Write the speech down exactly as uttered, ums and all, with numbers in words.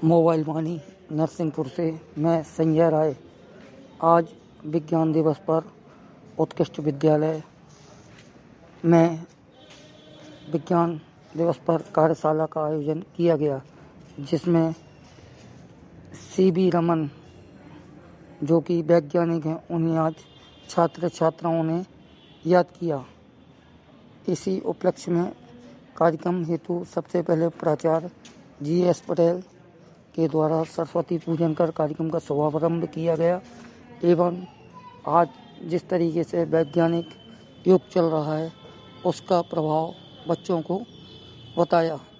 Mobile वाणी नरसिंहपुर से मैं संजय राय। आज विज्ञान दिवस पर उत्कृष्ट विद्यालय में विज्ञान दिवस पर कार्यशाला का आयोजन किया गया, जिसमें सी वी रमन जो कि वैज्ञानिक हैं, उन्हें आज छात्र छात्राओं ने याद किया। इसी उपलक्ष्य में कार्यक्रम हेतु सबसे पहले प्राचार्य जी एस पटेल के द्वारा सरस्वती पूजन कर कार्यक्रम का शुभारंभ किया गया एवं आज जिस तरीके से वैज्ञानिक युग चल रहा है उसका प्रभाव बच्चों को बताया।